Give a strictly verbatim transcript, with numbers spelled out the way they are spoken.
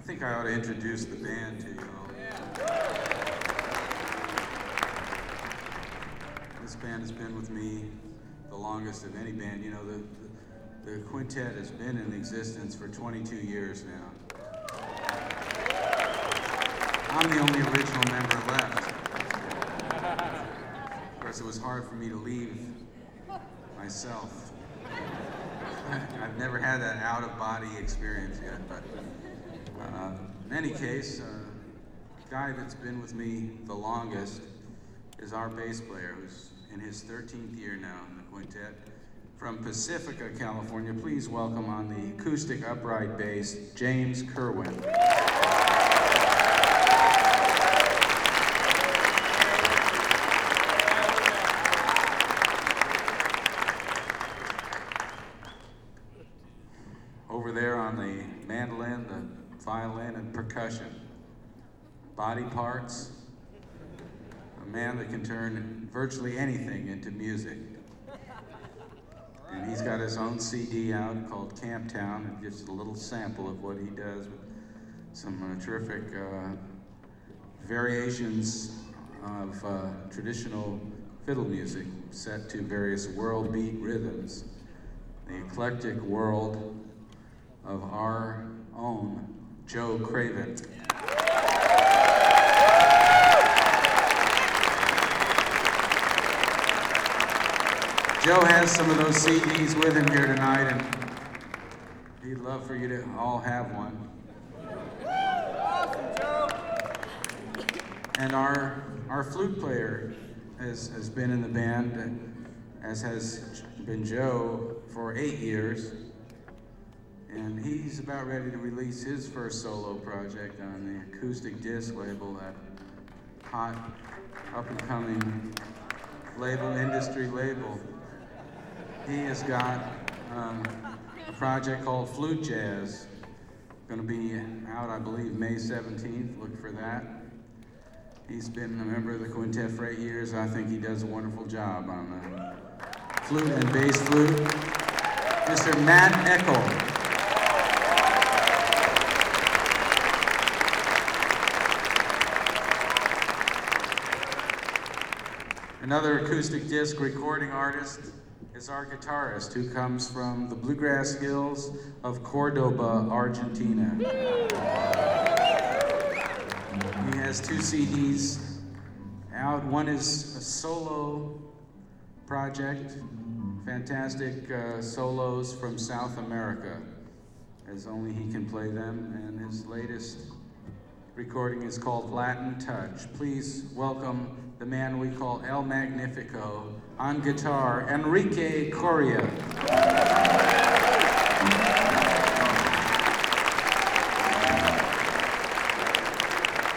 think I ought to introduce the band to you all. This band has been with me the longest of any band. You know, the, the, the quintet has been in existence for twenty-two years now. I'm the only original member left. Of course, it was hard for me to leave myself. I've never had that out-of-body experience yet, but uh, in any case, uh, the guy that's been with me the longest is our bass player, who's in his thirteenth year now in the quintet. From Pacifica, California, please welcome on the acoustic upright bass, James Kerwin. Over there on the mandolin, the violin, and percussion. Body parts. A man that can turn virtually anything into music. And he's got his own C D out called Camp Town, and just a little sample of what he does with some uh, terrific uh, variations of uh, traditional fiddle music set to various world beat rhythms. The eclectic world of our own Joe Craven. Joe has some of those C Ds with him here tonight, and he'd love for you to all have one. Awesome, Joe! And our our flute player has, has been in the band, as has been Joe, for eight years. And he's about ready to release his first solo project on the Acoustic Disc label, that hot, up-and-coming label, industry label. He has got um, a project called Flute Jazz, going to be out, I believe, May seventeenth. Look for that. He's been a member of the quintet for eight years. I think he does a wonderful job on the flute and bass flute. Mister Matt Eckel. Another acoustic disc recording artist is our guitarist, who comes from the Bluegrass Hills of Cordoba, Argentina. He has two C Ds out. One is a solo project, fantastic uh, solos from South America, as only he can play them, and his latest recording is called Latin Touch. Please welcome the man we call El Magnifico on guitar, Enrique Coria.